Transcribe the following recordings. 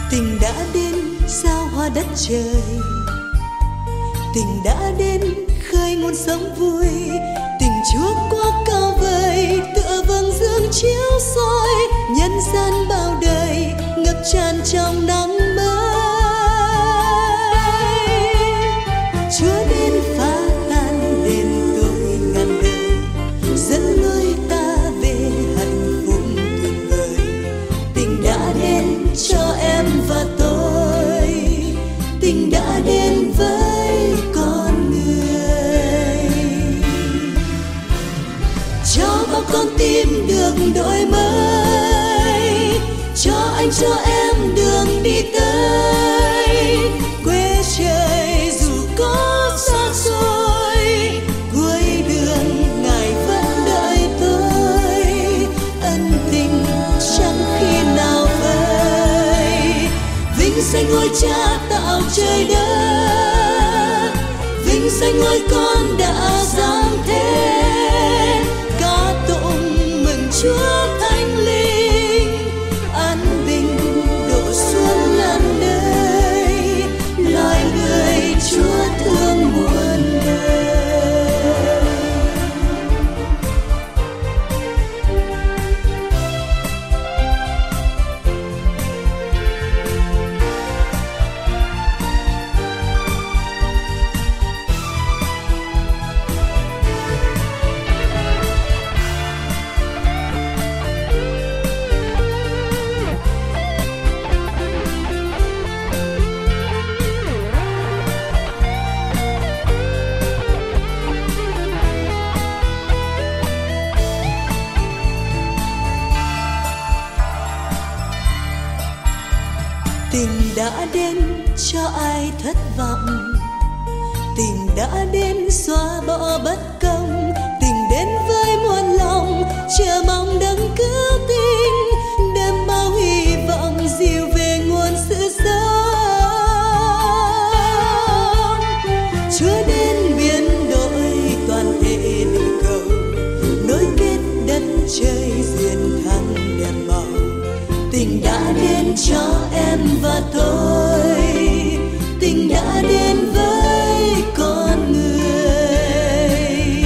Tình đã đến giao hoa đất trời, tình đã đến khơi nguồn sống vui. Tình Chúa qua cao vời tựa vầng dương chiếu soi, nhân gian bao đời ngập tràn trong nắng mới. Chúa đến phá tan đêm tối ngàn đời, dẫn lối ta về hạnh phúc tuyệt vời. Tình đã đến cho em và tôi, tình đã đến với con người, cho bao con tim được đổi mới, cho anh cho em đường đi tới quê trời. Dù có xa xôi cuối đường, Ngài vẫn đợi tôi, ân tình chẳng khi nào vơi. Vinh danh ngôi Cha tạo trời đất, vinh danh ngôi Con đã giáng thế. Ca tụng mừng Chúa Thánh Linh, an bình đổ xuống ngàn nơi, loài người Chúa thương muôn đời. Tình đã đến cho ai thất vọng, tình đã đến xóa bỏ bất công. Tình đến với muôn lòng chờ mong đấng cứu tinh, đem bao hy vọng dìu về nguồn sự sống. Chúa đến biến đổi toàn thể địa cầu, nối kết đất trời duyên thăng đèn màu. Tình đã đến cho em và tôi, tình đã đến với con người,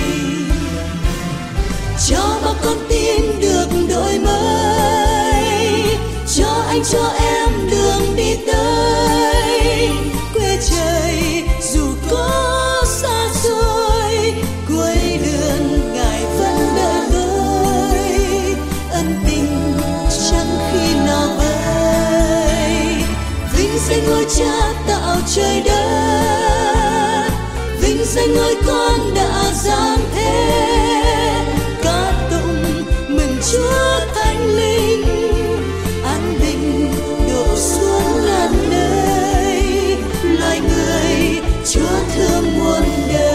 cho bao con tim được đổi mới, cho anh cho em đường đi tới quê trời. Dù có xa xôi cuối đường, Ngài vẫn đợi tôi, ân tình chẳng khi nào vơi. Vinh danh ngôi Cha tạo trời đất, vinh danh ngôi Con đã giáng thế. Ca tụng mừng Chúa Thánh Linh, an bình đổ xuống ngàn nơi, loài người Chúa thương muôn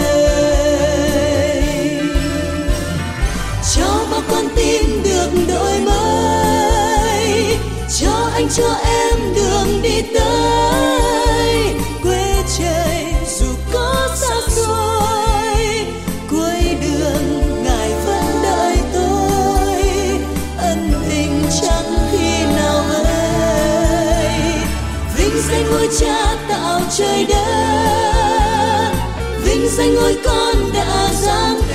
đời. Cho bao con tim được đổi mới, cho anh cho em đường đi tới quê trời. Dù có xa xôi cuối đường, Ngài vẫn đợi tôi, ân tình chẳng khi nào vơi. Vinh danh ngôi Cha tạo trời đất, vinh danh ngôi Con đã giáng